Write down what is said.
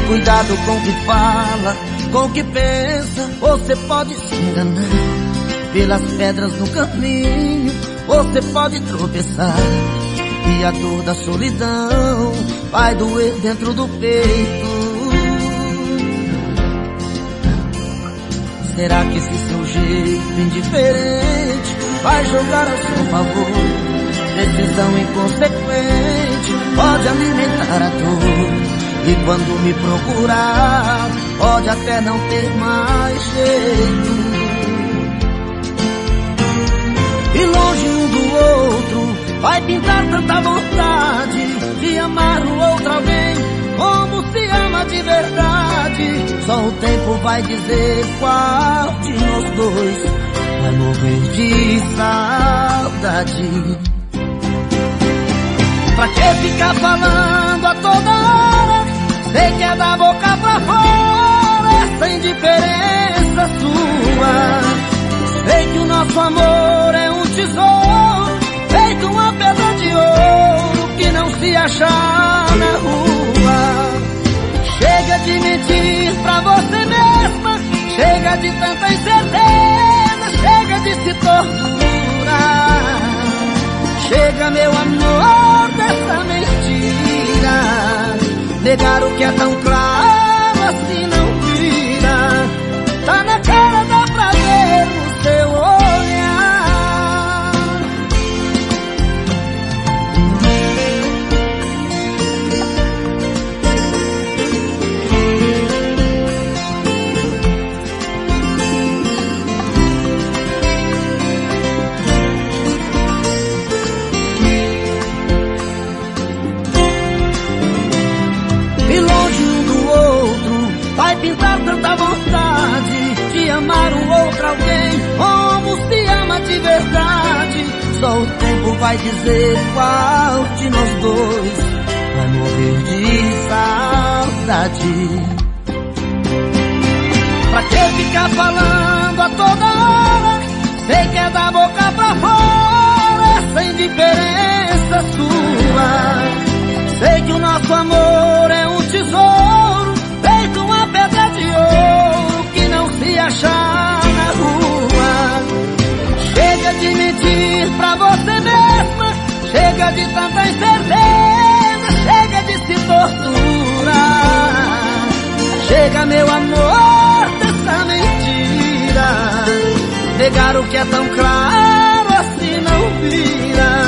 Cuidado com o que fala, com o que pensa. Você pode se enganar. Pelas pedras no caminho você pode tropeçar, e a dor da solidão vai doer dentro do peito. Será que esse seu jeito indiferente vai jogar a seu favor? Decisão inconsequente pode alimentar a dor, e quando me procurar pode até não ter mais jeito. E longe um do outro vai pintar tanta vontade de amar o outro alguém como se ama de verdade. Só o tempo vai dizer qual de nós dois vai morrer de saudade. Pra que ficar falando a toda hora? Sei que é da boca pra fora essa indiferença sua. Sei que o nosso amor é um tesouro, feito uma pedra de ouro que não se achar na rua. Chega de mentir pra você mesma, chega de tanta incerteza, chega de se torturar. Chega, meu amor, dessa mentira. Negar o que é tão claro assim não vira. Tá na cara, dá pra ver no seu olhar. Vai pintar tanta vontade de amar o outro alguém como se ama de verdade. Só o tempo vai dizer qual de nós dois vai morrer de saudade. Pra que ficar falando a toda hora? Sei que é da boca pra fora essa indiferença sua. Sei que o nosso amor é um tesouro, feito uma pedra de ouro que não se achar na rua. Chega de mentir pra você mesma, chega de tanta incerteza, chega de se torturar. Chega, meu amor, dessa mentira. Negar o que é tão claro assim não vira.